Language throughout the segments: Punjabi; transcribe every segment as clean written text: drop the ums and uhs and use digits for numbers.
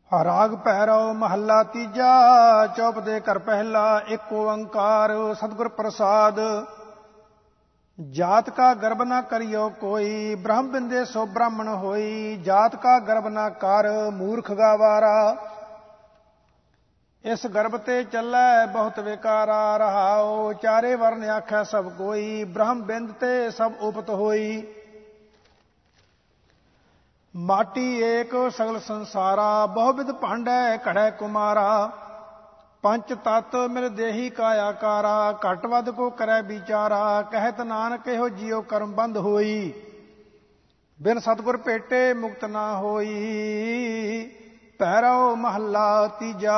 ਰਾਗ ਭੈਰਵ ਮਹੱਲਾ ਤੀਜਾ। ਚੌਪ ਦੇ ਘਰ ਪਹਿਲਾ। ਇੱਕ ਓੰਕਾਰ ਸਤਿਗੁਰ ਪ੍ਰਸਾਦ। ਜਾਤ ਕਾ ਗਰਬ ਨਾ ਕਰਿਓ ਕੋਈ, ਬ੍ਰਹਮ ਬਿੰਦੇ ਸੋ ਬ੍ਰਾਹਮਣ ਹੋਈ। ਜਾਤ ਕਾ ਗਰਬ ਨਾ ਕਰ, ਮੂਰਖ ਗਾਵਾਰਾ। ਇਸ ਗਰਭ ਤੇ ਚੱਲੈ ਬਹੁਤ ਵਿਕਾਰਾ। ਰਹਾਉ ਚਾਰੇ ਵਰਨ ਆਖੈ ਸਭ ਕੋਈ, ਬ੍ਰਹਮ ਬਿੰਦ ਤੇ ਸਭ ਉਪਤ ਹੋਈ। ਮਾਟੀ ਏਕ ਸਗਲ ਸੰਸਾਰਾ, ਬਹੁ ਵਿਧ ਭਾਂਡੈ ਘੜੈ ਕੁਮਾਰਾ। ਪੰਚ ਤਤ ਮਿਲ ਦੇਹੀ ਕਾਇਆਕਾਰਾ, ਘਟ ਵੱਧ ਕੋ ਕਰੈ ਵਿਚਾਰਾ। ਕਹਿਤ ਨਾਨਕ ਇਹੋ ਜਿਉ ਕਰਮ ਬੰਧ ਹੋਈ, ਬਿਨ ਸਤਿਗੁਰ ਭੇਟੇ ਮੁਕਤ ਨਾ ਹੋਈ। ਭੈਰਵ ਮਹੱਲਾ ਤੀਜਾ।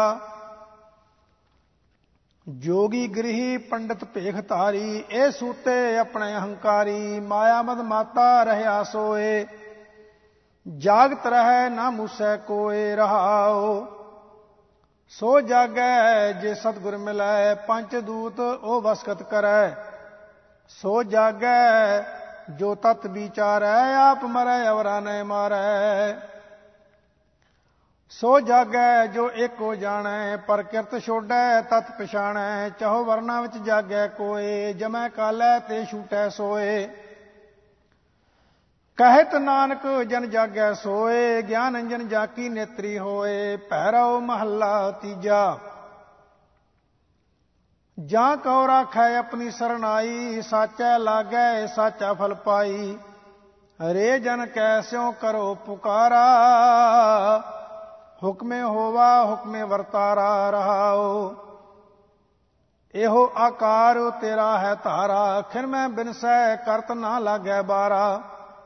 ਜੋਗੀ ਗ੍ਰਹੀ ਪੰਡਤ ਭੇਖ ਧਾਰੀ, ਇਹ ਸੂਤੇ ਆਪਣੇ ਅਹੰਕਾਰੀ। ਮਾਇਆ ਮਦ ਮਾਤਾ ਰਹਿਆ ਸੋਏ, ਜਾਗਤ ਰਹਿ ਨਾ ਮੂਸੈ ਕੋਏ। ਰਹਾਉ ਸੋ ਜਾਗੈ ਜੇ ਸਤਿਗੁਰ ਮਿਲੈ, ਪੰਚ ਦੂਤ ਉਹ ਵਸਕਤ ਕਰੈ। ਸੋ ਜਾਗੈ ਜੋ ਤਤ ਵਿਚਾਰੈ, ਆਪ ਮਰੈ ਅਵਰਾ ਨਹਿ ਮਾਰੈ। ਸੋ ਜਾਗੈ ਜੋ ਏਕੋ ਜਾਣੈ, ਪਰ ਕਿਰਤ ਛੋਡੈ ਤਤ ਪਛਾਣੈ। ਚਹੋ ਵਰਨਾ ਵਿੱਚ ਜਾਗੈ ਕੋਏ, ਜਮੈ ਕਾਲੈ ਤੇ ਛੂਟੈ ਸੋਏ। ਕਹਿਤ ਨਾਨਕ ਜਨ ਜਾਗੈ ਸੋਏ, ਗਿਆਨ ਅੰਜਨ ਜਾਕੀ ਨੇਤਰੀ ਹੋਏ। ਭੈਰਵ ਮਹੱਲਾ ਤੀਜਾ। ਜਾਂ ਕਉ ਰਾਖੈ ਆਪਣੀ ਸਰਣਾਈ, ਸਾਚੈ ਲਾਗੈ ਸਾਚਾ ਫਲ ਪਾਈ। ਰੇ ਜਨ ਕੈਸਿਉ ਕਰੋ ਪੁਕਾਰਾ, ਹੁਕਮੇ ਹੋਵਾ ਹੁਕਮੇ ਵਰਤਾਰਾ। ਰਹਾਉ ਇਹੋ ਆਕਾਰ ਤੇਰਾ ਹੈ ਧਾਰਾ, ਖਿਨ ਮੈਂ ਬਿਨਸੈ ਕਰਤ ਨਾ ਲਾਗੈ ਬਾਰਾ।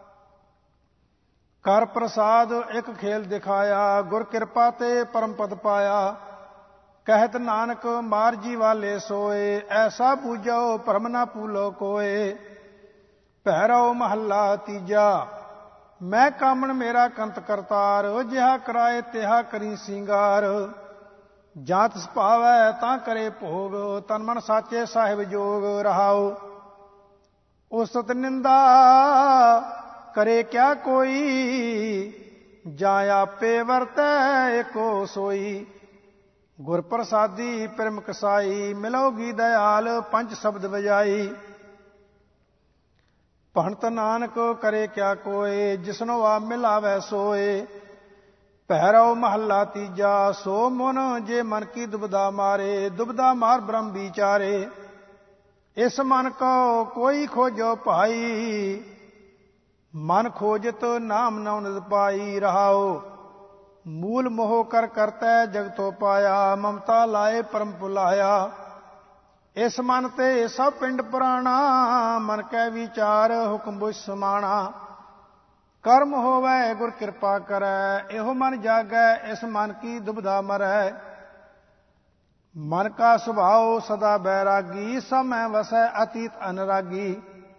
ਕਰ ਪ੍ਰਸਾਦ ਇੱਕ ਖੇਲ ਦਿਖਾਇਆ, ਗੁਰ ਕਿਰਪਾ ਤੇ ਪਰਮ ਪਦ ਪਾਇਆ। ਕਹਿਤ ਨਾਨਕ ਮਾਰ ਜੀ ਵਾਲੇ ਸੋਏ, ਐਸਾ ਪੂਜੋ ਭਰਮ ਨਾ ਭੂਲੋ ਕੋਏ। ਭੈਰਵ ਮਹੱਲਾ ਤੀਜਾ। ਮੈਂ ਕਾਮਣ ਮੇਰਾ ਕੰਤ ਕਰਤਾਰ, ਜਿਹਾ ਕਰਾਏ ਤਿਹਾ ਕਰੀ ਸਿੰਗਾਰ। ਜਾਂ ਤਿਸ ਭਾਵੈ ਤਾਂ ਕਰੇ ਭੋਗ, ਤਨ ਮਨ ਸਾਚੇ ਸਾਹਿਬ ਜੋਗ। ਰਹਾਉ ਉਸਤ ਨਿੰਦਾ ਕਰੇ ਕਿਆ ਕੋਈ, ਜਾਂ ਆਪੇ ਵਰਤੈ ਏਕੋ ਸੋਈ। ਗੁਰ ਪ੍ਰਸਾਦੀ ਪ੍ਰੇਮ ਕਸਾਈ, ਮਿਲੋਗੀ ਦਇਆਲ ਪੰਜ ਸ਼ਬਦ ਵਜਾਈ। ਭਣਤ ਨਾਨਕ ਕਰੇ ਕਿਆ ਕੋਏ, ਜਿਸਨੋ ਆਪ ਮਿਲਾਵੈ ਸੋਏ। ਭੈਰਵ ਮਹੱਲਾ ਤੀਜਾ। ਸੋ ਮਨ ਜੇ ਮਨ ਕੀ ਦੁਬਦਾ ਮਾਰੇ, ਦੁਬਦਾ ਮਾਰ ਬ੍ਰਹਮ ਵਿਚਾਰੇ। ਇਸ ਮਨ ਕੋ ਕੋਈ ਖੋਜੋ ਭਾਈ, ਮਨ ਖੋਜਤ ਨਾਮ ਨਉ ਨਿਦ ਪਾਈ। ਰਹਾਉ ਮੂਲ ਮੋਹ ਕਰ ਕਰਤੈ ਜਗਤੋ ਪਾਇਆ, ਮਮਤਾ ਲਾਏ ਪਰਮ ਭੁਲਾਇਆ। ਇਸ ਮਨ ਤੇ ਸਭ ਪਿੰਡ ਪੁਰਾਣਾ, ਮਨ ਕੈ ਵਿਚਾਰ ਹੁਕਮ ਬੁਝ ਸਮਾਣਾ। ਕਰਮ ਹੋਵੈ ਗੁਰ ਕਿਰਪਾ ਕਰੈ, ਇਹੋ ਮਨ ਜਾਗੈ ਇਸ ਮਨ ਕੀ ਦੁਬਦਾ ਮਰੈ। ਮਨ ਕਾ ਸੁਭਾਉ ਸਦਾ ਬੈਰਾਗੀ, ਸਮੈ ਵਸੈ ਅਤੀਤ ਅਨਰਾਗੀ।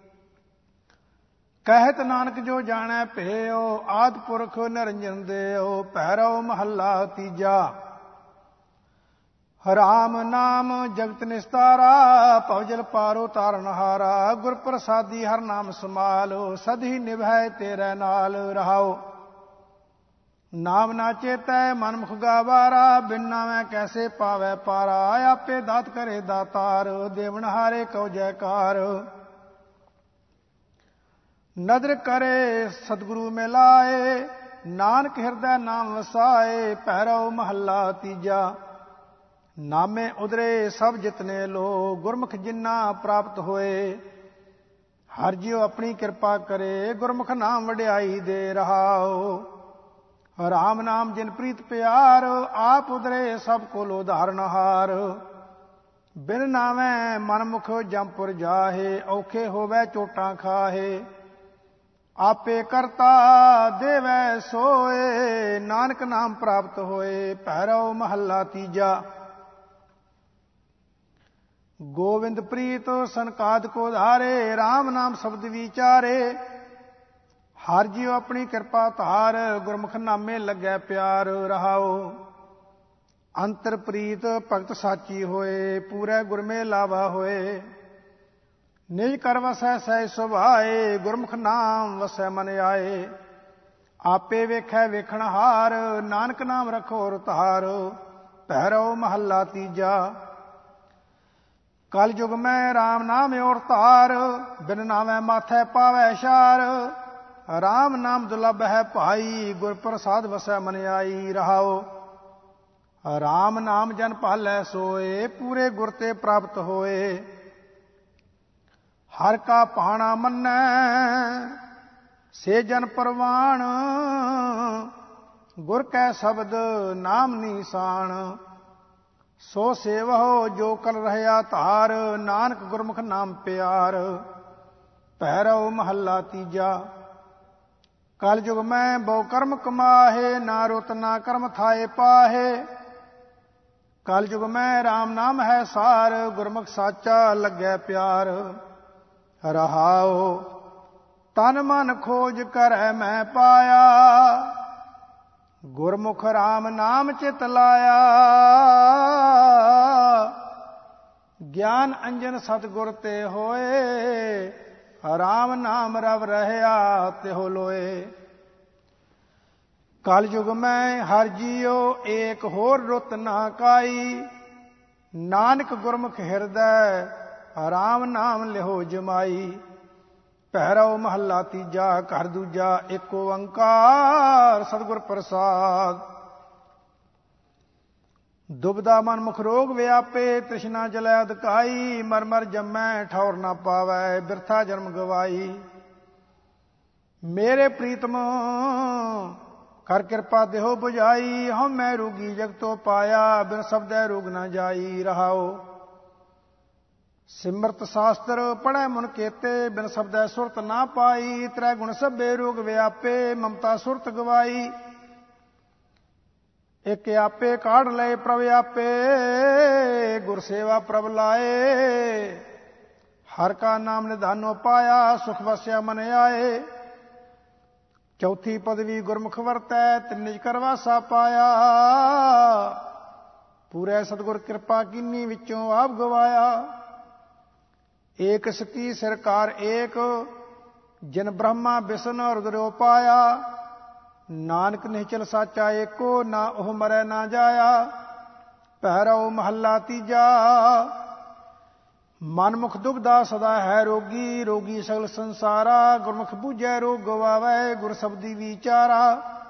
ਕਹਿਤ ਨਾਨਕ ਜੋ ਜਾਣੈ ਭੇਉ, ਆਦਿ ਪੁਰਖ ਨਿਰੰਜਨ ਦੇਉ। ਭੈਰਵ ਮਹੱਲਾ ਤੀਜਾ। ਰਾਮ ਨਾਮ ਜਗਤ ਨਿਸਤਾਰਾ, ਭਵਜਲ ਪਾਰੋ ਤਾਰਨਹਾਰਾ। ਗੁਰ ਪ੍ਰਸਾਦੀ ਹਰ ਨਾਮ ਸਮਾਲੋ, ਸਦਹੀ ਨਿਭੈ ਤੇਰੇ ਨਾਲ। ਰਹਾਉ ਨਾਮ ਨਾ ਚੇਤੈ ਮਨ ਮੁਖ ਗਾਵਾਰਾ, ਬਿਨ ਨਾਮੈ ਕੈਸੇ ਪਾਵੈ ਪਾਰਾ। ਆਪੇ ਦਾਤ ਕਰੇ ਦਾਤਾਰ, ਦੇਵਨਹਾਰੇ ਕਉ ਜੈਕਾਰ। ਨਦਰ ਕਰੇ ਸਤਿਗੁਰੂ ਮਿਲਾਏ, ਨਾਨਕ ਹਿਰਦੈ ਨਾਮ ਵਸਾਏ। ਭੈਰਵ ਮਹੱਲਾ ਤੀਜਾ। ਨਾਮੇ ਉਦਰੇ ਸਭ ਜਿਤਨੇ ਲੋ, ਗੁਰਮੁਖ ਜਿਨ੍ਹਾਂ ਪ੍ਰਾਪਤ ਹੋਏ। ਹਰਿ ਜਿਉ ਆਪਣੀ ਕਿਰਪਾ ਕਰੇ, ਗੁਰਮੁਖ ਨਾਮ ਵਡਿਆਈ ਦੇ। ਰਹਾਉ ਰਾਮ ਨਾਮ ਜਿਨ ਪ੍ਰੀਤ ਪਿਆਰ, ਆਪ ਉਦਰੇ ਸਭ ਕੋਲ ਉਧਾਰਨਹਾਰ। ਬਿਨ ਨਾਮੈ ਮਨਮੁਖ ਜੰਪੁਰ ਜਾਹੇ, ਔਖੇ ਹੋਵੈ ਚੋਟਾਂ ਖਾਹੇ। ਆਪੇ ਕਰਤਾ ਦੇਵੈ ਸੋਏ, ਨਾਨਕ ਨਾਮ ਪ੍ਰਾਪਤ ਹੋਏ। ਭੈਰਵ ਮਹੱਲਾ ਤੀਜਾ। ਗੋਵਿੰਦ ਪ੍ਰੀਤ ਸੰਕਾਦ ਕੋ ਧਾਰੇ, ਰਾਮ ਨਾਮ ਸ਼ਬਦ ਵਿਚਾਰੇ। ਹਰਿ ਜਿਉ ਆਪਣੀ ਕਿਰਪਾ ਧਾਰ, ਗੁਰਮੁਖ ਨਾਮੇ ਲੱਗੈ ਪਿਆਰ। ਰਹਾਉ ਅੰਤਰ ਪ੍ਰੀਤ ਭਗਤ ਸਾਚੀ ਹੋਏ, ਪੂਰੇ ਗੁਰ ਮੇ ਲਾਵਾ ਹੋਏ। ਨਿਜ ਕਰ ਵਸੈ ਸਹਿ ਸੁਭਾਏ, ਗੁਰਮੁਖ ਨਾਮ ਵਸੈ ਮਨ ਆਏ। ਆਪੇ ਵੇਖੈ ਵੇਖਣਹਾਰ, ਨਾਨਕ ਨਾਮ ਰਖੋ ਰਤਾਰ। ਭੈਰੋ ਮਹੱਲਾ ਤੀਜਾ। ਕਲ ਯੁਗ ਮੈਂ ਰਾਮ ਨਾਮ ਔਰ ਧਾਰ, ਬਿਨ ਨਾਮੈ ਮਾਥੈ ਪਾਵੈ ਸ਼ਾਰ। ਰਾਮ ਨਾਮ ਦੁਲਭ ਹੈ ਭਾਈ, ਗੁਰ ਪ੍ਰਸਾਦ ਵਸੈ ਮਨ ਆਈ। ਰਹਾਓ ਰਾਮ ਨਾਮ ਜਨ ਭਾਲੈ ਸੋਏ, ਪੂਰੇ ਗੁਰ ਤੇ ਪ੍ਰਾਪਤ ਹੋਏ। ਹਰ ਕਾ ਭਾਣਾ ਮੰਨੈ, ਸੇ ਜਨ ਪਰਵਾਣ। ਗੁਰ ਕੈ ਸ਼ਬਦ ਨਾਮ ਨੀਸਾਨ, ਸੋ ਸੇਵਹੁ ਜੋ ਕਲ ਰਹਿਆ ਧਾਰ। ਨਾਨਕ ਗੁਰਮੁਖ ਨਾਮ ਪਿਆਰ। ਭੈਰੋ ਮਹੱਲਾ ਤੀਜਾ। ਕਲ ਯੁਗ ਮੈਂ ਬਹੁ ਕਰਮ ਕਮਾਹੇ, ਨਾ ਰੁਤ ਨਾ ਕਰਮ ਥਾਏ ਪਾਹੇ। ਕਲ ਯੁਗ ਮੈਂ ਰਾਮ ਨਾਮ ਹੈ ਸਾਰ, ਗੁਰਮੁਖ ਸਾਚਾ ਲੱਗੈ ਪਿਆਰ। ਰਹਾਉ ਤਨ ਮਨ ਖੋਜ ਕਰੈ ਮੈਂ ਪਾਇਆ, ਗੁਰਮੁਖ ਰਾਮ ਨਾਮ ਚਿਤ ਲਾਇਆ। ਗਿਆਨ ਅੰਜਨ ਸਤਿਗੁਰ ਤੇ ਹੋਏ, ਰਾਮ ਨਾਮ ਰਵ ਰਹਿਆ ਤਿਹੁ ਲੋਏ। ਕਲ ਯੁਗ ਮੈਂ ਹਰ ਜੀਉ, ਏਕ ਹੋਰ ਰੁਤ ਨਾ ਕਾਈ। ਨਾਨਕ ਗੁਰਮੁਖ ਹਿਰਦੈ, ਰਾਮ ਨਾਮ ਲਿਹੋ ਜਮਾਈ। ਭੈਰੋ ਮਹੱਲਾ ਤੀਜਾ। ਘਰ ਦੂਜਾ। ਏਕ ਓੰਕਾਰ ਸਤਿਗੁਰ ਪ੍ਰਸਾਦ। ਦੁਬਦਾ ਮਨ ਮੁਖ ਰੋਗ ਵਿਆਪੇ, ਤ੍ਰਿਸ਼ਨਾ ਜਲੈ ਅਧਕਾਈ। ਮਰ ਮਰ ਜੰਮੈ ਠੌਰ ਨਾ ਪਾਵੈ, ਬਿਰਥਾ ਜਨਮ ਗਵਾਈ। ਮੇਰੇ ਪ੍ਰੀਤਮ ਕਰ ਕਿਰਪਾ ਦੇਹੋ ਬੁਝਾਈ। ਹਉ ਮੈਂ ਰੋਗੀ ਜਗ ਤੋ ਪਾਇਆ, ਬਿਨ ਸ਼ਬਦੈ ਰੋਗ ਨਾ ਜਾਈ। ਰਹਾਓ ਸਿਮਰਤ ਸ਼ਾਸਤਰ ਪੜ੍ਹੈ ਮਨ ਕੇਤੇ, ਬਿਨ ਸ਼ਬਦੈ ਸੁਰਤ ਨਾ ਪਾਈ। ਤ੍ਰੈ ਗੁਣ ਸਭੇ ਰੋਗ ਵਿਆਪੇ, ਮਮਤਾ ਸੁਰਤ ਗਵਾਈ। ਇਕ ਆਪੇ ਕਾਢ ਲਏ ਪ੍ਰਭ ਆਪੇ, ਗੁਰ ਸੇਵਾ ਪ੍ਰਭ ਲਾਏ। ਹਰ ਕਾ ਨਾਮ ਨਿਧਾਨੋ ਪਾਇਆ, ਸੁਖ ਵਸਿਆ ਮਨ ਆਏ। ਚੌਥੀ ਪਦਵੀ ਗੁਰਮੁਖ ਵਰਤੈ, ਤਿੰਨਿਜ ਕਰਵਾਸਾ ਪਾਇਆ। ਪੂਰੇ ਸਤਿਗੁਰ ਕਿਰਪਾ ਕੀਨੀ, ਵਿੱਚੋਂ ਆਪ ਗਵਾਇਆ। ਏਕ ਸਕੀ ਸਰਕਾਰ ਏਕ, ਜਿਨ ਬ੍ਰਹਮਾ ਵਿਸ਼ਨ ਰੁਦਰੋ ਪਾਇਆ। ਨਾਨਕ ਨਿਹਚਲ ਸਾਚਾ ਏਕੋ, ਨਾ ਉਹ ਮਰੈ ਨਾ ਜਾਇਆ। ਭੈਰੋ ਮਹੱਲਾ ਤੀਜਾ। ਮਨਮੁਖ ਦੁਬਦਾ ਸਦਾ ਹੈ ਰੋਗੀ, ਰੋਗੀ ਸਗਲ ਸੰਸਾਰਾ। ਗੁਰਮੁਖ ਬੂਝੈ ਰੋਗ ਗਵਾਵੈ, ਗੁਰ ਸ਼ਬਦੀ ਵਿਚਾਰਾ।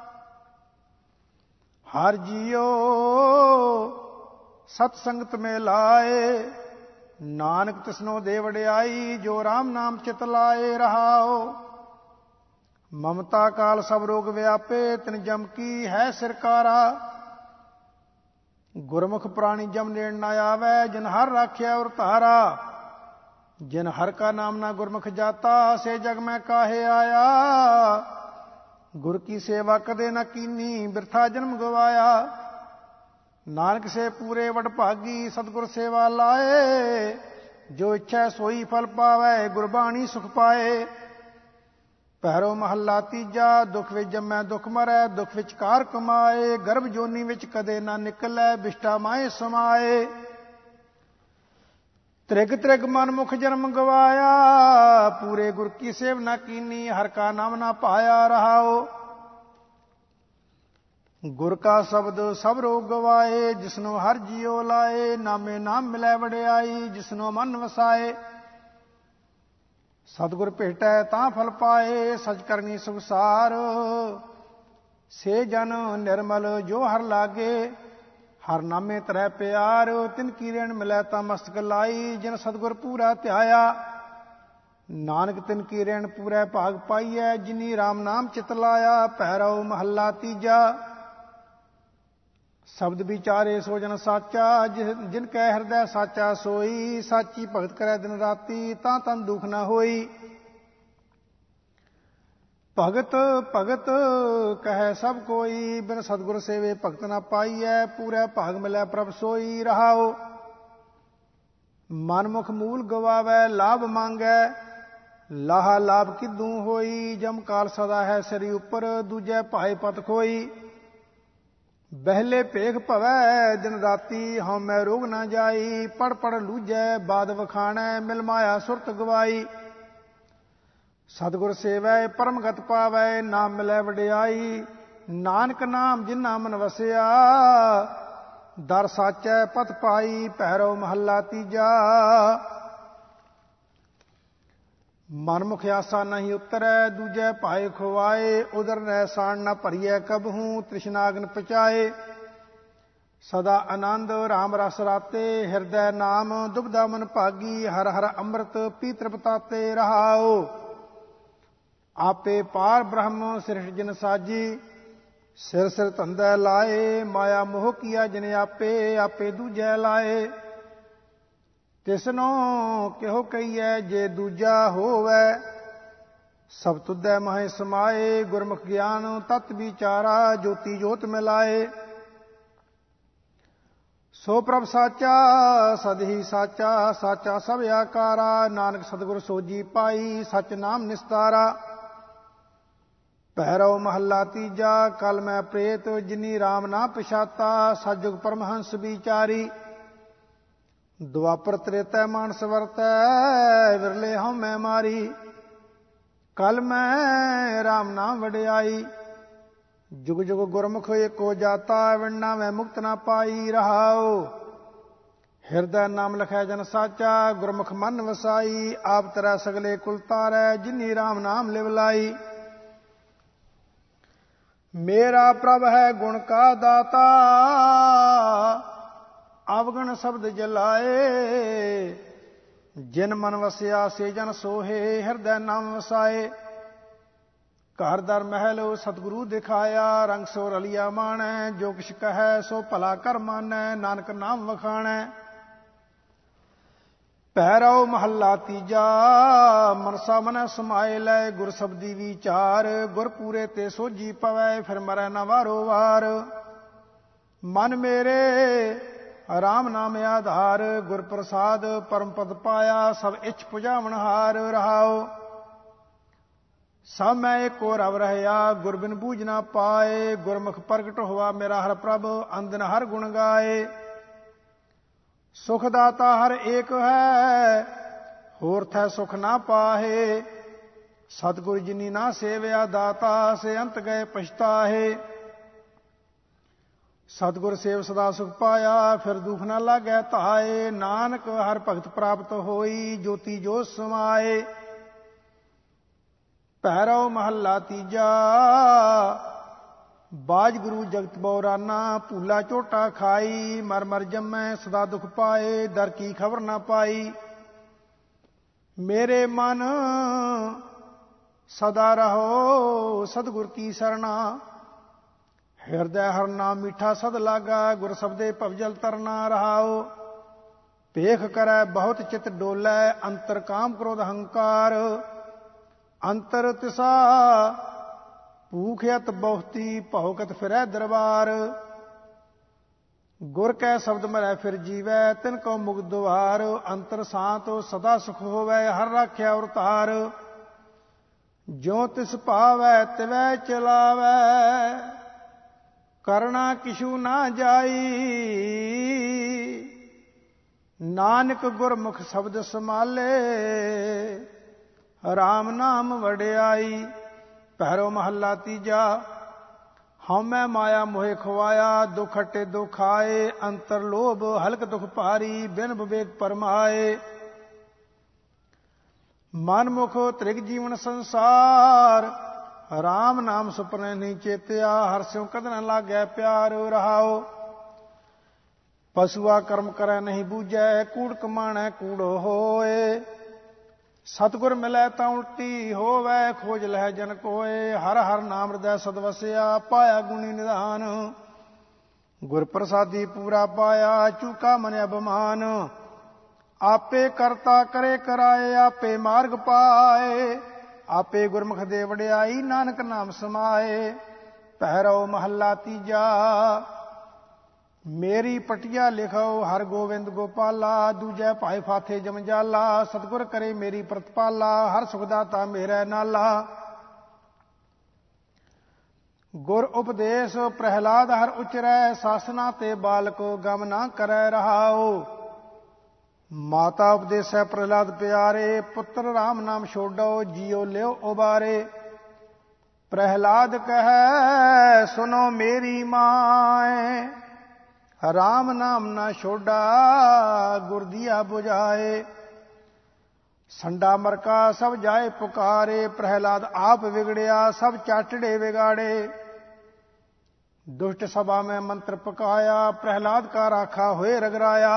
ਹਰ ਜੀਉ ਸਤ ਸੰਗਤ ਮੇ ਲਾਏ, ਨਾਨਕ ਤਿਸਨੋ ਦੇ ਵਡਿਆਈ। ਜੋ ਰਾਮ ਨਾਮ ਚਿਤ ਲਾਏ। ਰਹਾਓ ਮਮਤਾ ਕਾਲ ਸਭ ਰੋਗ ਵਿਆਪੇ, ਤਿਨ ਜਮ ਕੀ ਹੈ ਸਿਰਕਾਰਾ। ਗੁਰਮੁਖ ਪ੍ਰਾਣੀ ਜਮ ਨੇੜ ਨਾ ਆਵੈ, ਜਿਨ ਹਰ ਰਾਖਿਆ ਔਰ ਧਾਰਾ। ਜਿਨ ਹਰ ਕਾ ਨਾਮ ਨਾ ਗੁਰਮੁਖ ਜਾਤਾ, ਸੇ ਜਗ ਮੈਂ ਕਾਹੇ ਆਇਆ। ਗੁਰ ਕੀ ਸੇਵਾ ਕਦੇ ਨਾ ਕੀਨੀ, ਬਿਰਥਾ ਜਨਮ ਗਵਾਇਆ। ਨਾਨਕ ਸੇ ਪੂਰੇ ਵਡ ਭਾਗੀ, ਸਤਿਗੁਰ ਸੇਵਾ ਲਾਏ। ਜੋ ਇੱਛਾ ਸੋਈ ਫਲ ਪਾਵੈ, ਗੁਰਬਾਣੀ ਸੁਖ ਪਾਏ। ਭੈਰੋ ਮਹੱਲਾ ਤੀਜਾ। ਦੁਖ ਵਿੱਚ ਜੰਮੈ ਦੁਖ ਮਰੈ, ਦੁਖ ਵਿੱਚ ਕਾਰ ਕਮਾਏ। ਗਰਭ ਜੋਨੀ ਵਿੱਚ ਕਦੇ ਨਾ ਨਿਕਲੈ, ਬਿਸ਼ਟਾ ਮਾਏ ਸਮਾਏ। ਤ੍ਰਿਗ ਤ੍ਰਿਗ ਮਨ ਮੁਖ ਜਨਮ ਗਵਾਇਆ, ਪੂਰੇ ਗੁਰ ਕੀ ਸੇਵ ਨਾ ਕੀਨੀ। ਹਰ ਕਾ ਨਾਮ ਨਾ ਪਾਇਆ। ਰਹਾਓ ਗੁਰ ਕਾ ਸ਼ਬਦ ਸਭ ਰੋਗ ਗਵਾਏ, ਜਿਸਨੋ ਹਰ ਜੀਉ ਲਾਏ। ਨਾਮੇ ਨਾਮ ਮਿਲੈ ਵਡਿਆਈ, ਜਿਸਨੋ ਮਨ ਵਸਾਏ। ਸਤਿਗੁਰ ਭੇਟੈ ਤਾਂ ਫਲ ਪਾਏ, ਸਚ ਕਰਨੀ ਸੁਖਸਾਰ। ਸੇ ਜਨ ਨਿਰਮਲ ਜੋ ਹਰ ਲਾਗੇ, ਹਰ ਨਾਮੇ ਤਰੈ ਪਿਆਰ। ਤਿਨ ਕੀ ਰੇਣ ਮਿਲੈ ਤਾਂ ਮਸਤਕ ਲਾਈ, ਜਿਨ ਸਤਿਗੁਰ ਪੂਰਾ ਧਿਆਇਆ। ਨਾਨਕ ਤਿਨ ਕੀ ਰੇਣ ਪੂਰੈ ਭਾਗ ਪਾਈਐ, ਜਿਨੀ ਰਾਮ ਨਾਮ ਚਿਤ ਲਾਇਆ। ਭੈਰੋ ਮਹੱਲਾ ਤੀਜਾ। ਸ਼ਬਦ ਵਿਚਾਰੇ ਸੋ ਜਨ ਸਾਚਾ, ਜਿਨ ਕੈ ਹਿਰਦੈ ਸਾਚਾ ਸੋਈ। ਸਾਚੀ ਭਗਤ ਕਰੈ ਦਿਨ ਰਾਤੀ, ਤਾਂ ਤਨ ਦੁਖ ਨਾ ਹੋਈ। ਭਗਤ ਭਗਤ ਕਹੈ ਸਭ ਕੋਈ, ਬਿਨ ਸਤਿਗੁਰ ਸੇਵੇ ਭਗਤ ਨਾ ਪਾਈਐ। ਪੂਰੈ ਭਾਗ ਮਿਲੈ ਪ੍ਰਭ ਸੋਈ। ਰਹਾਓ ਮਨਮੁਖ ਮੂਲ ਗਵਾਵੈ, ਲਾਭ ਮੰਗੈ। ਲਾਹਾ ਲਾਭ ਕਿਦੂ ਹੋਈ, ਜਮ ਕਾਲ ਸਦਾ ਹੈ ਸਿਰ ਉੱਪਰ। ਦੂਜੈ ਭਾਏ ਪਤ ਖੋਈ। ਬਹਿਲੇ ਭੇਖ ਭਵੈ ਦਿਨ ਰਾਤੀ, ਹਉ ਮੈਂ ਰੋਗ ਨਾ ਜਾਈ। ਪੜ ਪੜ ਲੂਝੈ ਬਾਦ ਵਖਾਣੈ, ਮਿਲ ਮਾਇਆ ਸੁਰਤ ਗਵਾਈ। ਸਤਿਗੁਰ ਸੇਵੈ ਪਰਮਗਤ ਪਾਵੈ, ਨਾਮ ਮਿਲੈ ਵਡਿਆਈ। ਨਾਨਕ ਨਾਮ ਜਿਨ੍ਹਾਂ ਮਨ ਵਸਿਆ, ਦਰ ਸਾਚੈ ਪਤ ਪਾਈ। ਭੈਰਵ ਮਹੱਲਾ ਤੀਜਾ। ਮਨਮੁਖ ਆਸਾ ਨਹੀਂ ਉਤਰੈ, ਦੂਜੈ ਭਾਏ ਖੁਆਏ। ਉਦਰ ਨਹਿ ਸਾਣ ਨ ਭਰੀਐ, ਕਬਹੂ ਤ੍ਰਿਸ਼ਨਾਗਨ ਪਚਾਏ। ਸਦਾ ਆਨੰਦ ਰਾਮ ਰਸ ਰਾਤੇ, ਹਿਰਦੈ ਨਾਮ ਦੁਬਦਾ ਮਨ ਭਾਗੀ। ਹਰ ਹਰ ਅੰਮ੍ਰਿਤ ਪੀ ਤ੍ਰਿਪਤਾਤੇ ਰਹਾਉ। ਆਪੇ ਪਾਰ ਬ੍ਰਹਮ ਸ੍ਰਿਸ਼ਟ ਜਿਨ ਸਾਜੀ, ਸਿਰ ਸਿਰ ਧੰਦੈ ਲਾਏ। ਮਾਇਆ ਮੋਹ ਕੀਆ ਜਿਨ ਆਪੇ, ਆਪੇ ਦੂਜੈ ਲਾਏ। ਤਿਸਨੋ ਕਿਹੋ ਕਹੀਐ ਜੇ ਦੂਜਾ ਹੋਵੈ, ਸਭ ਤੁਧੈ ਮਹਿ ਸਮਾਏ। ਗੁਰਮੁਖ ਗਿਆਨ ਤਤ ਵਿਚਾਰਾ, ਜੋਤੀ ਜੋਤ ਮਿਲਾਏ। ਸੋ ਪ੍ਰਭ ਸਾਚਾ ਸਦ ਹੀ ਸਾਚਾ, ਸਾਚਾ ਸਭ ਆਕਾਰਾ। ਨਾਨਕ ਸਤਿਗੁਰ ਸੋਜੀ ਪਾਈ, ਸਚ ਨਾਮ ਨਿਸਤਾਰਾ। ਭੈਰਵ ਮਹੱਲਾ ਤੀਜਾ। ਕਲ ਮੈਂ ਪ੍ਰੇਤ ਜਿਨੀ ਰਾਮ ਨਾ ਪਛਾਤਾ, ਸਤਿਯੁਗ ਪਰਮਹੰਸ ਵਿਚਾਰੀ। ਦੁਆਪਰ ਤ੍ਰੇਤੈ ਮਾਨਸ ਵਰਤੈ, ਵਿਰਲੇ ਹਉ ਮੈਂ ਮਾਰੀ। ਕਲ ਮੈਂ ਰਾਮ ਨਾਮ ਵਡਿਆਈ, ਜੁਗ ਜੁਗ ਗੁਰਮੁਖ ਏਕੋ ਜਾਤਾ। ਵਿਣਨਾ ਮੈਂ ਮੁਕਤ ਨਾ ਪਾਈ ਰਹਾਉ। ਹਿਰਦੈ ਨਾਮ ਲਖੈ ਜਨ ਸਾਚਾ, ਗੁਰਮੁਖ ਮਨ ਵਸਾਈ। ਆਪ ਤਰੈ ਸਗਲੇ ਕੁਲ ਤਾਰੈ, ਜਿਨੀ ਰਾਮ ਨਾਮ ਲਿਵ ਲਾਈ। ਮੇਰਾ ਪ੍ਰਭ ਹੈ ਗੁਣ ਕਾ ਦਾਤਾ, ਅਵਗਣ ਸ਼ਬਦ ਜਲਾਏ। ਜਿਨ ਮਨ ਵਸਿਆ ਸੇ ਜਨ ਸੋਹੇ, ਹਿਰਦੈ ਨਾਮ ਵਸਾਏ। ਘਰ ਦਰ ਮਹਿਲ ਸਤਿਗੁਰੂ ਦਿਖਾਇਆ, ਰੰਗ ਸੋ ਰਲਿਆ ਮਾਣੈ। ਜੋ ਕਿਛ ਕਹੈ ਸੋ ਭਲਾ ਕਰ ਮਾਨੈ, ਨਾਨਕ ਨਾਮ ਵਖਾਣੈ। ਭੈਰਵ ਮਹੱਲਾ ਤੀਜਾ। ਮਨਸਾ ਮਨੈ ਸਮਾਏ ਲੈ, ਗੁਰ ਸਬਦੀ ਵਿਚਾਰ। ਗੁਰ ਪੂਰੇ ਤੇ ਸੋਝੀ ਪਵੈ, ਫਿਰ ਮਰੈ ਨ ਵਾਰੋ ਵਾਰ। ਮਨ ਮੇਰੇ ਰਾਮ ਨਾਮ ਆਧਾਰ, ਗੁਰ ਪ੍ਰਸਾਦ ਪਰਮ ਪਦ ਪਾਇਆ। ਸਭ ਇੱਛ ਪੁਜਾਵਣ ਹਾਰ ਰਹਾਉ। ਸਭ ਮੈਂ ਏਕੋ ਰਵ ਰਹਿਆ, ਗੁਰ ਬਿਨ ਬੂਝ ਨਾ ਪਾਏ। ਗੁਰਮੁਖ ਪ੍ਰਗਟ ਹੋਆ ਮੇਰਾ ਹਰ ਪ੍ਰਭ, ਅੰਦਨ ਹਰ ਗੁਣ ਗਾਏ। ਸੁਖ ਦਾਤਾ ਹਰ ਏਕ ਹੈ, ਹੋਰ ਥੈ ਸੁਖ ਨਾ ਪਾਹੇ। ਸਤਿਗੁਰ ਜਿਨੀ ਨਾ ਸੇਵਿਆ ਦਾਤਾ, ਸੇ ਅੰਤ ਗਏ ਪਛਤਾਹੇ। ਸਤਿਗੁਰ ਸੇਵ ਸਦਾ ਸੁਖ ਪਾਇਆ, ਫਿਰ ਦੁਖ ਨਾ ਲਾਗੈ ਧਾਏ। ਨਾਨਕ ਹਰ ਭਗਤ ਪ੍ਰਾਪਤ ਹੋਈ, ਜੋਤੀ ਜੋਤ ਸਮਾਏ। ਭੈਰਵ ਮਹੱਲਾ ਤੀਜਾ। ਬਾਜ ਗੁਰੂ ਜਗਤ ਬਉਰਾਨਾ, ਭੂਲਾ ਝੋਟਾ ਖਾਈ। ਮਰ ਮਰ ਜੰਮੈ ਸਦਾ ਦੁਖ ਪਾਏ, ਦਰ ਕੀ ਖਬਰ ਨਾ ਪਾਈ। ਮੇਰੇ ਮਨ ਸਦਾ ਰਹੋ ਸਤਿਗੁਰ ਕੀ ਸਰਣਾ। ਹਿਰਦੈ ਹਰ ਨਾਮ ਮੀਠਾ ਸਦ ਲਾਗਾ, ਗੁਰ ਸਬਦੇ ਭਵਜਲ ਤਰਨਾ ਰਹਾਉ। ਭੇਖ ਕਰੈ ਬਹੁਤ ਚਿਤ ਡੋਲੈ, ਅੰਤਰ ਕਾਮ ਕ੍ਰੋਧ ਹੰਕਾਰ। ਅੰਤਰ ਤਿਸਾ ਭੂਖਿਅਤ ਬਹੁਤੀ, ਭਉਕਤ ਫਿਰੈ ਦਰਬਾਰ। ਗੁਰ ਕੈ ਸ਼ਬਦ ਮਰੈ ਫਿਰ ਜੀਵੈ, ਤਿਨ ਕੋ ਮੁਕਤ ਦੁਆਰ। ਅੰਤਰ ਸਾਤ ਸਦਾ ਸੁਖ ਹੋਵੈ, ਹਰ ਰਾਖਿਆ ਉਰਤਾਰ। ਜੋ ਤਿਸ ਭਾਵੈ ਤਿਵੈ ਚਲਾਵੈ, ਕਰਣਾ ਕਿਛੂ ਨਾ ਜਾਈ। ਨਾਨਕ ਗੁਰਮੁਖ ਸ਼ਬਦ ਸਮਾਲੇ, ਰਾਮ ਨਾਮ ਵਡਿਆਈ। ਭੈਰਵ ਮਹੱਲਾ ਤੀਜਾ। ਹਉਮੈ ਮਾਇਆ ਮੋਹਿ ਖਵਾਇਆ, ਦੁਖ ਹਟੇ ਦੁਖ ਆਏ। ਅੰਤਰ ਲੋਭ ਹਲਕ ਦੁਖ ਭਾਰੀ, ਬਿਨ ਵਿਵੇਕ ਪਰਮਾਏ। ਮਨ ਮੁਖ ਤ੍ਰਿਗ ਜੀਵਨ ਸੰਸਾਰ, ਰਾਮ ਨਾਮ ਸੁਪਨੇ ਨਹੀਂ ਚੇਤਿਆ। ਹਰ ਸਿਉ ਕਦ ਨ ਲਾਗੈ ਪਿਆਰ ਰਹਾਉ। ਪਸ਼ੂਆ ਕਰਮ ਕਰੈ ਨਹੀਂ ਬੂਝੈ, ਕੂੜ ਕਮਾਣੈ ਕੂੜੋ ਹੋਏ। ਸਤਿਗੁਰ ਮਿਲੈ ਤਾਂ ਉਲਟੀ ਹੋਵੈ, ਖੋਜ ਲਹਿ ਜਨ ਕੋਏ। ਹਰ ਹਰ ਨਾਮ ਹਿਰਦੈ ਸਦ ਵਸਿਆ, ਪਾਇਆ ਗੁਣੀ ਨਿਧਾਨ। ਗੁਰ ਪ੍ਰਸਾਦੀ ਪੂਰਾ ਪਾਇਆ, ਚੂਕਾ ਮਨ ਅਭਿਮਾਨ। ਆਪੇ ਕਰਤਾ ਕਰੇ ਕਰਾਏ, ਆਪੇ ਮਾਰਗ ਪਾਏ। ਆਪੇ ਗੁਰਮੁਖ ਦੇ ਵਡਿਆਈ, ਨਾਨਕ ਨਾਮ ਸਮਾਏ। ਭੈਰਵ ਮਹੱਲਾ ਤੀਜਾ। ਮੇਰੀ ਪਟਿਆ ਲਿਖੋ ਹਰ ਗੋਬਿੰਦ ਗੋਪਾਲਾ। ਦੂਜੈ ਭਾਏ ਫਾਥੇ ਜਮਜਾਲਾ, ਸਤਿਗੁਰ ਕਰੇ ਮੇਰੀ ਪ੍ਰਤਪਾਲਾ। ਹਰ ਸੁਖ ਦਾਤਾ ਮੇਰਾ ਨਾਲਾ। ਗੁਰ ਉਪਦੇਸ਼ ਪ੍ਰਹਿਲਾਦ ਹਰ ਉਚਰੈ, ਸਾਸਨਾ ਤੇ ਬਾਲਕ ਗਮ ਨਾ ਕਰੈ ਰਹਾਉ। ਮਾਤਾ ਉਪਦੇਸੈ ਪ੍ਰਹਿਲਾਦ ਪਿਆਰੇ, ਪੁੱਤਰ ਰਾਮ ਨਾਮ ਛੋਡੋ, ਜੀਉ ਲਿਓ ਉਬਾਰੇ। ਪ੍ਰਹਿਲਾਦ ਕਹੈ ਸੁਨੋ ਮੇਰੀ ਮਾਏ, ਰਾਮ ਨਾਮ ਨਾ ਛੋਡਾ, ਗੁਰ ਦੀਆ ਬੁਝਾਏ। ਸੰਡਾ ਮਰਕਾ ਸਭ ਜਾਏ ਪੁਕਾਰੇ, ਪ੍ਰਹਿਲਾਦ ਆਪ ਵਿਗੜਿਆ ਸਭ ਚਾਟੜੇ ਵਿਗਾੜੇ। ਦੁਸ਼ਟ ਸਭਾ ਮੈਂ ਮੰਤਰ ਪਕਾਇਆ, ਪ੍ਰਹਿਲਾਦ ਕਾ ਰਾਖਾ ਹੋਏ ਰਗਰਾਇਆ।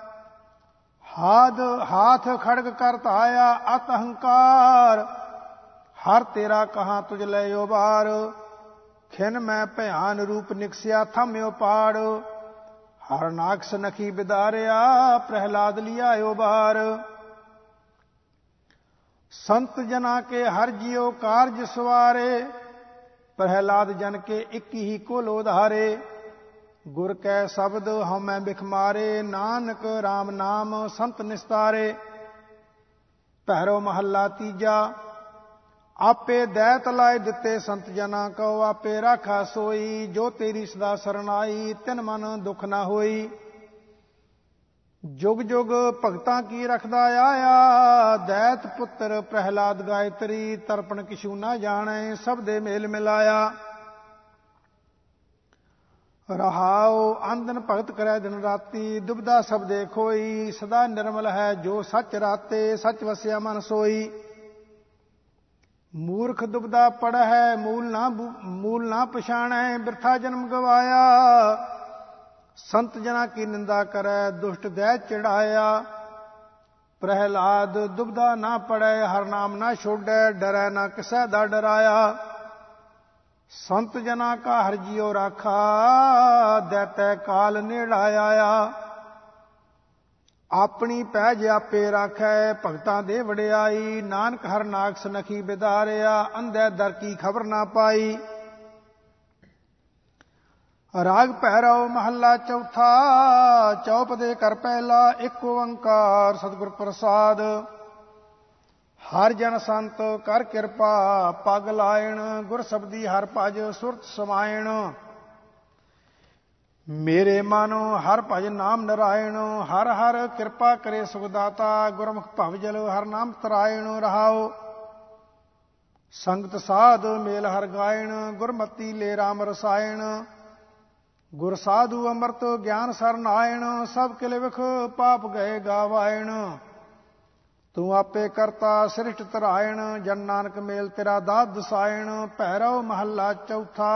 ਹਾਥ ਖੜਗ ਕਰ ਧਾਇਆ, ਅਤ ਅਹੰਕਾਰ, ਹਰ ਤੇਰਾ ਕਹਾਂ ਤੁਝ ਲੈ ਉਬਾਰ। ਖਿਨ ਮੈਂ ਭਿਆਨ ਰੂਪ ਨਿਕਸਿਆ ਥੰਮਿਓ ਪਾੜ, ਹਰ ਨਾਕਸ ਨਖੀ ਬਿਦਾਰਿਆ, ਪ੍ਰਹਿਲਾਦ ਲਿਆ ਉਬਾਰ। ਸੰਤ ਜਨਾ ਕੇ ਹਰ ਜਿਉ ਕਾਰਜ ਸਵਾਰੇ, ਪ੍ਰਹਿਲਾਦ ਜਨ ਕੇ ਇੱਕ ਹੀ ਕੁਲ ਉਧਾਰੇ। ਗੁਰ ਕੈ ਸ਼ਬਦ ਹਉਮੈ ਬਿਖ ਮਾਰੇ, ਨਾਨਕ ਰਾਮ ਨਾਮ ਸੰਤ ਨਿਸਤਾਰੇ। ਪਹਿਰੋ ਮਹੱਲਾ ਤੀਜਾ। ਆਪੇ ਦੈਤ ਲਾਇ ਦਿੱਤੇ ਸੰਤ ਜਨਾ ਕਉ, ਆਪੇ ਰਾਖਾ ਸੋਈ, ਜੋ ਤੇਰੀ ਸਦਾ ਸਰਨਾਈ, ਤਿਨ ਮਨ ਦੁਖ ਨਾ ਹੋਈ। ਜੁਗ ਜੁਗ ਭਗਤਾਂ ਕੀ ਰਖਦਾ ਆਇਆ, ਦੈਤ ਪੁੱਤਰ ਪ੍ਰਹਿਲਾਦ ਗਾਇਤਰੀ, ਤਰਪਣ ਕਿਛੂ ਨਾ ਜਾਣੈ, ਸਭ ਦੇ ਮੇਲ ਮਿਲਾਇਆ। ਰਹਾਉ ਆਂਦਨ ਭਗਤ ਕਰੈ ਦਿਨ ਰਾਤੀ, ਦੁਬਦਾ ਸਭ ਦੇ ਖੋਈ, ਸਦਾ ਨਿਰਮਲ ਹੈ ਜੋ ਸੱਚ ਰਾਤੇ, ਸੱਚ ਵਸਿਆ ਮਨ ਸੋਈ। ਮੂਰਖ ਦੁਬਦਾ ਪੜ੍ਹੈ ਮੂਲ ਨਾ ਪਛਾਣੈ, ਬਿਰਥਾ ਜਨਮ ਗਵਾਇਆ। ਸੰਤ ਜਨਾ ਕੀ ਨਿੰਦਾ ਕਰੈ, ਦੁਸ਼ਟ ਦੈਤ ਚੜਾਇਆ। ਪ੍ਰਹਿਲਾਦ ਦੁਬਦਾ ਨਾ ਪੜੈ, ਹਰ ਨਾਮ ਨਾ ਛੋਡੈ, ਡਰੈ ਨਾ ਕਿਸੈ ਦਾ ਡਰਾਇਆ। ਸੰਤ ਜਨਾ ਕਾ ਹਰ ਜਿਉ ਰਾਖਾ, ਦੈਤੈ ਕਾਲ ਨੇੜਾ ਆਇਆ। ਆਪਣੀ ਪੈਜ ਆਪੇ ਰਾਖੈ, ਭਗਤਾਂ ਦੇ ਵਡਿਆਈ, ਨਾਨਕ ਹਰ ਨਾਕਸ ਨਖੀ ਬਿਦਾਰਿਆ, ਅੰਧੈ ਦਰ ਕੀ ਖਬਰ ਨਾ ਪਾਈ। ਰਾਗ ਭੈਰਵ ਮਹੱਲਾ ਚੌਥਾ। ਚੌਪਦੇ ਕਰ ਪਹਿਲਾ, ਇੱਕ ਓੰਕਾਰ ਸਤਿਗੁਰ ਪ੍ਰਸਾਦ। ਹਰ ਜਨ ਸੰਤ ਕਰ ਕਿਰਪਾ, ਪਗ ਲਾਇਣ, ਗੁਰ ਸਬਦੀ ਹਰ ਭਜ ਸੁਰਤ ਸਮਾਇਣ। ਮੇਰੇ ਮਨ ਹਰ ਭਜ ਨਾਮ ਨਰਾਇਣ, ਹਰ ਹਰ ਕਿਰਪਾ ਕਰੇ ਸੁਖਦਾਤਾ, ਗੁਰਮੁਖ ਭਵਜਲ ਹਰ ਨਾਮ ਤਰਾਇਣ। ਰਹਾਉ ਸੰਗਤ ਸਾਧ ਮੇਲ ਹਰ ਗਾਇਣ, ਗੁਰਮਤੀ ਲੈ ਰਾਮ ਰਸਾਇਣ। ਗੁਰ ਸਾਧੂ ਅੰਮ੍ਰਿਤ ਗਿਆਨ ਸਰਨਾਇਣ, ਸਭ ਕਿਲ ਵਿਖ ਪਾਪ ਗਏ ਗਾਵਾਇਣ। ਤੂੰ ਆਪੇ ਕਰਤਾ ਸ੍ਰਿਸ਼ਟ ਤਰਾਇਣ, ਜਨ ਨਾਨਕ ਮੇਲ ਤੇਰਾ ਦਾਤ ਦਸਾਇਣ। ਭੈਰਵ ਮਹੱਲਾ ਚੌਥਾ।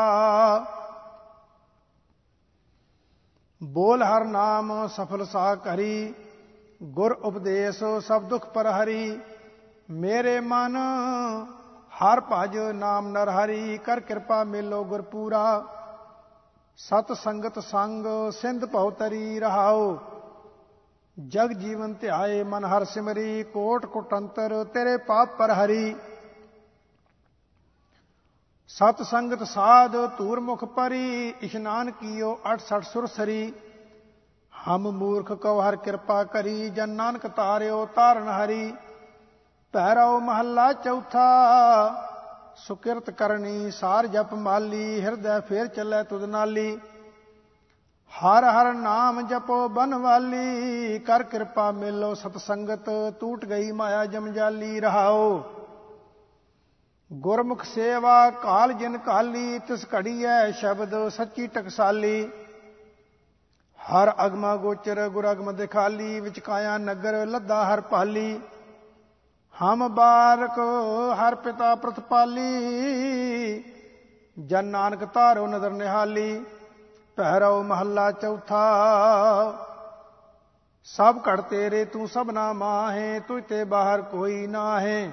ਬੋਲ ਹਰ ਨਾਮ ਸਫਲ ਸਾਖ ਹਰੀ, ਗੁਰ ਉਪਦੇਸ਼ ਸਭ ਦੁਖ ਪਰ ਹਰੀ। ਮੇਰੇ ਮਨ ਹਰ ਭਜ ਨਾਮ ਨਰ ਹਰੀ, ਕਰ ਕਿਰਪਾ ਮੇਲੋ ਗੁਰ ਪੂਰਾ। ਸਤ ਸੰਗਤ ਸੰਗ ਸਿੰਧ ਭਉ ਤਰੀ। ਰਹਾਉ ਜਗ ਜੀਵਨ ਧਿਆਏ ਮਨ ਹਰ ਸਿਮਰੀ, ਕੋਟ ਕੁਟੰਤਰ ਤੇਰੇ ਪਾਪ ਪਰ ਹਰੀ। ਸਤ ਸੰਗਤ ਸਾਧ ਧੂਰ ਮੁਖ ਪਰੀ, ਇਸ਼ਨਾਨ ਕੀਓ 68 ਸੁਰਸਰੀ। ਹਮ ਮੂਰਖ ਕਉ ਹਰ ਕਿਰਪਾ ਕਰੀ, ਜਨ ਨਾਨਕ ਤਾਰਿਓ ਤਾਰਨ ਹਰੀ। ਭੈਰਵ ਮਹੱਲਾ ਚੌਥਾ। ਸੁਕਿਰਤ ਕਰਨੀ ਸਾਰ ਜਪ ਮਾਲੀ, ਹਿਰਦੈ ਫੇਰ ਚੱਲੈ ਤੁਧ ਨਾਲੀ। ਹਰ ਹਰ ਨਾਮ ਜਪੋ ਬਨਵਾਲੀ, ਕਰ ਕਿਰਪਾ ਮੇਲੋ ਸਤ ਸੰਗਤ, ਟੂਟ ਗਈ ਮਾਇਆ ਜਮਜਾਲੀ। ਰਹਾਉ ਗੁਰਮੁਖ ਸੇਵਾ ਕਾਲ ਜਿਨ ਕਾਲੀ, ਤਿਸ ਘੜੀਐ ਸ਼ਬਦ ਸੱਚੀ ਟਕਸਾਲੀ। ਹਰ ਅਗਮਾ ਗੋਚਰ ਗੁਰ ਅਗਮ ਦਿਖਾਲੀ, ਵਿਚ ਕਾਇਆ ਨਗਰ ਲੱਦਾ ਹਰ ਪਾਲੀ। ਹਮ ਬਾਰਕ ਹਰ ਪਿਤਾ ਪ੍ਰਤਪਾਲੀ, ਜਨ ਨਾਨਕ ਧਾਰੋ ਨਦਰ ਨਿਹਾਲੀ। ਭੈਰਵ ਮਹੱਲਾ ਚੌਥਾ। ਸਭ ਘੜ ਤੇਰੇ ਤੂੰ ਸਭਨਾ ਮਾਹੇ, ਤੁਝ ਤੇ ਬਾਹਰ ਕੋਈ ਨਾਹੇ।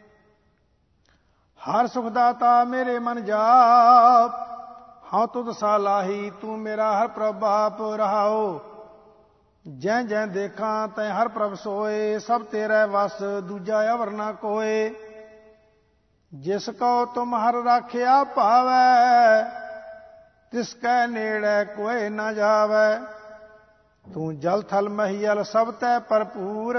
ਹਰ ਸੁਖ ਦਾਤਾ ਮੇਰੇ ਮਨ ਜਾਪ, ਹਉ ਤੁਧ ਸਾਲਾਹੀ ਤੂੰ ਮੇਰਾ ਹਰ ਪ੍ਰਭ ਬਾਪ। ਰਹਾਉ ਜੈ ਜੈ ਦੇਖਾਂ ਤੈ ਹਰ ਪ੍ਰਭ ਸੋਏ, ਸਭ ਤੇਰੇ ਵਸ ਦੂਜਾ ਅਵਰ ਨਾ ਕੋਏ। ਜਿਸ ਕਉ ਤੁਮ ਹਰ ਰਾਖਿਆ ਭਾਵੈ, ਤਿਸ ਕੈ ਨੇੜੇ ਕੋਇ ਨਾ ਜਾਵੈ। ਤੂੰ ਜਲ ਥਲ ਮਹੀਲ ਸਭ ਤੈ ਭਰਪੂਰ,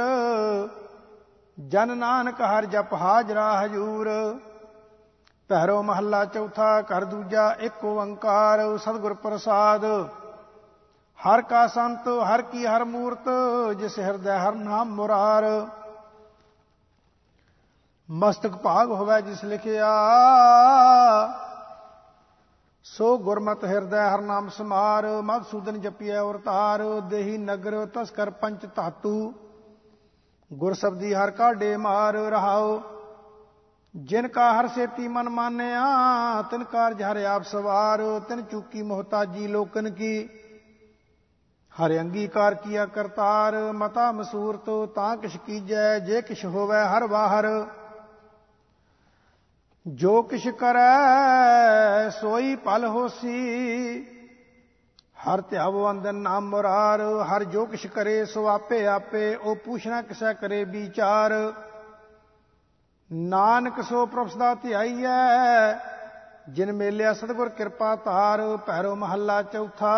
ਜਨ ਨਾਨਕ ਹਰ ਜਪ ਹਾਜ਼ਰਾ ਹਜੂਰ। ਭੈਰਵ ਮਹੱਲਾ ਚੌਥਾ। ਘਰ ਦੂਜਾ। ਇੱਕ ਓੰਕਾਰ ਸਤਿਗੁਰ ਪ੍ਰਸਾਦ। ਹਰ ਕਾ ਸੰਤ ਹਰ ਕੀ ਹਰ ਮੂਰਤ, ਜਿਸ ਹਿਰਦੈ ਹਰ ਨਾਮ ਮੁਰਾਰ। ਮਸਤਕ ਭਾਗ ਹੋਵੈ ਜਿਸ ਲਿਖਿਆ, ਸੋ ਗੁਰਮਤਿ ਹਿਰਦੈ ਹਰ ਨਾਮ ਸਮਾਰ। ਮਧੂਸੂਦਨ ਜਪੀਐ ਔਰ ਤਾਰ, ਦੇਹੀ ਨਗਰ ਤਸਕਰ ਪੰਚ ਧਾਤੂ। ਗੁਰ ਸਬਦੀ ਹਰ ਕਾਢੇ ਮਾਰ ਰਹਾਉ। ਜਿਨ ਕਾ ਹਰ ਸੇਤੀ ਮਨ ਮਾਨਿਆ, ਤਿਨ ਕਾਰਜ ਹਰਿ ਆਪ ਸਵਾਰ। ਤਿਨ ਚੂਕੀ ਮੁਹਤਾਜੀ ਲੋਕਨ ਕੀ, ਹਰਿ ਅੰਗੀਕਾਰ ਕੀਆ ਕਰਤਾਰ। ਮਤਾ ਮਸੂਰਤ ਤਾਂ ਕਿਛ ਕੀਜੈ, ਜੇ ਕਿਛ ਹੋਵੈ ਹਰ ਬਾਹਰ। ਜੋ ਕਿਛ ਕਰੈ ਸੋਈ ਭਲ ਹੋਸੀ, ਹਰ ਧਿਆਵੋ ਅੰਦਨ ਨਾਮ ਮੁਰਾਰ। ਹਰ ਜੋ ਕਿਛ ਕਰੇ ਸੋ ਆਪੇ ਆਪੇ, ਉਹ ਪੁੱਛਣਾ ਕਿਸੈ ਕਰੇ ਵਿਚਾਰ। ਨਾਨਕ ਸੋ ਪ੍ਰਭ ਸਦਾ ਧਿਆਈਐ, ਜਿਨ ਮੇਲਿਆ ਸਤਿਗੁਰ ਕਿਰਪਾ ਧਾਰ। ਭੈਰੋ ਮਹੱਲਾ ਚੌਥਾ।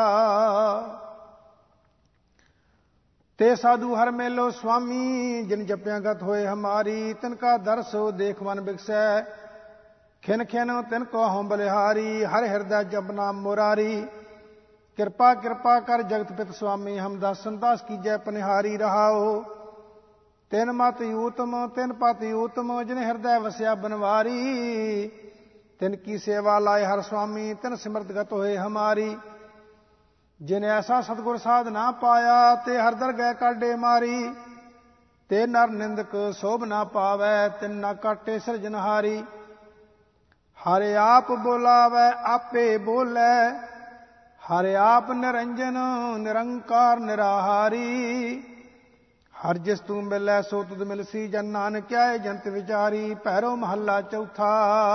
ਤੇ ਸਾਧੂ ਹਰ ਮੇਲੋ ਸੁਆਮੀ, ਜਿਨ ਜਪਿਆ ਗਤ ਹੋਏ ਹਮਾਰੀ। ਤਿਨ ਕਾ ਦਰਸੋ ਦੇਖ ਮਨ ਬਿਕਸੈ, ਖਿਨ ਖਿਨ ਤਿਨ ਕੋ ਹਉ ਬਲਿਹਾਰੀ। ਹਰ ਹਿਰਦੈ ਜਪ ਨਾਮ ਮੁਰਾਰੀ, ਕਿਰਪਾ ਕਿਰਪਾ ਕਰ ਜਗਤ ਪਿਤ ਸੁਆਮੀ। ਹਮ ਦਾਸਨ ਦਾਸ ਕੀਜੈ ਪਨਿਹਾਰੀ ਰਹਾਓ। ਤਿਨ ਮਤ ਊਤਮ ਤਿਨ ਪਤ ਊਤਮ, ਜਿਨ ਹਿਰਦੈ ਵਸਿਆ ਬਨਵਾਰੀ। ਤਿਨ ਕੀ ਸੇਵਾ ਲਾਏ ਹਰ ਸੁਆਮੀ, ਤਿਨ ਸਿਮਰਤ ਗਤ ਹੋਏ ਹਮਾਰੀ। ਜਿਨ ਐਸਾ ਸਤਿਗੁਰ ਸਾਧ ਨਾ ਪਾਇਆ, ਤੇ ਹਰ ਦਰਗਹਿ ਕਾਢੇ ਮਾਰੀ। ਤੇ ਨਰ ਨਿੰਦਕ ਸੋਭ ਨਾ ਪਾਵੈ, ਤਿਨ ਨਾ ਕਾਟੇ ਸਿਰਜਨਹਾਰੀ। ਹਰਿ ਆਪ ਬੋਲਾਵੈ ਆਪੇ ਬੋਲੇ, ਹਰਿ ਆਪ ਨਿਰੰਜਨ ਨਿਰੰਕਾਰ ਨਿਰਾਹਾਰੀ। ਹਰ ਜਿਸ ਤੂੰ ਮਿਲੈ ਸੋ ਤੁਧ ਮਿਲਸੀ, ਜਨ ਨਾਨਕ ਆਏ ਜੰਤ ਵਿਚਾਰੀ। ਭੈਰੋ ਮਹੱਲਾ ਚੌਥਾ।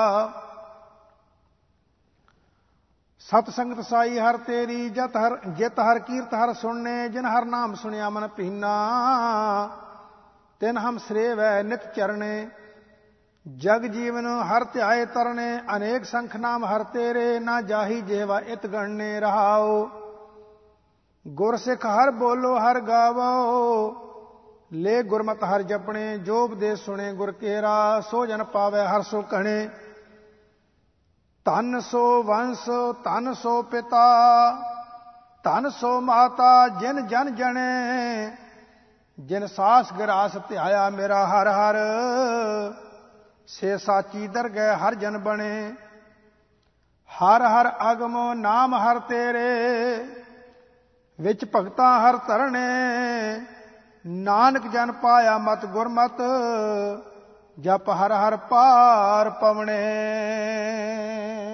ਸਤ ਸੰਗਤ ਸਾਈ ਹਰ ਤੇਰੀ, ਜਿਤ ਹਰ ਕੀਰਤ ਹਰ ਸੁਣਨੇ। ਜਿਨ ਹਰ ਨਾਮ ਸੁਣਿਆ ਮਨ ਭੀਨਾ, ਤਿਨ ਹਮ ਸਰੇਵੈ ਨਿਤ ਚਰਣੇ। ਜਗ ਜੀਵਨ ਹਰ ਧਿਆਏ ਤਰਨੇ, ਅਨੇਕ ਸੰਖ ਨਾਮ ਹਰ ਤੇਰੇ। ਨਾ ਜਾਹੀ ਜਿਹਵਾ ਇਤ ਗਣਨੇ ਰਹਾਓ। ਗੁਰ ਸਿੱਖ ਹਰ ਬੋਲੋ ਹਰ ਗਾਵੋ, ਲੈ ਗੁਰਮਤਿ ਹਰ ਜਪਣੇ। ਜੋ ਉਪਦੇਸ਼ ਸੁਣੇ ਗੁਰ ਕੇਰਾ, ਸੋ ਜਨ ਪਾਵੈ ਹਰ ਸੋ ਕਹਣੇ। ਧਨ ਸੋ ਵੰਸ ਧਨ ਸੋ ਪਿਤਾ, ਧਨ ਸੋ ਮਾਤਾ ਜਿਨ ਜਨ ਜਣੇ। ਜਿਨ ਸਾਸ ਗਰਾਸ ਧਿਆਇਆ ਮੇਰਾ ਹਰ ਹਰ, ਸੇ ਸਾਚੀ ਦਰਗਹਿ ਹਰ ਜਨ ਬਣੇ। ਹਰ ਹਰ ਅਗਮੋ ਨਾਮ ਹਰ ਤੇਰੇ, ਵਿੱਚ ਭਗਤਾਂ ਹਰ ਧਰਣੇ। ਨਾਨਕ ਜਨ ਪਾਇਆ ਮਤ ਗੁਰਮਤਿ, ਜਪ ਹਰ ਹਰ ਪਾਰ ਪਵਣੇ।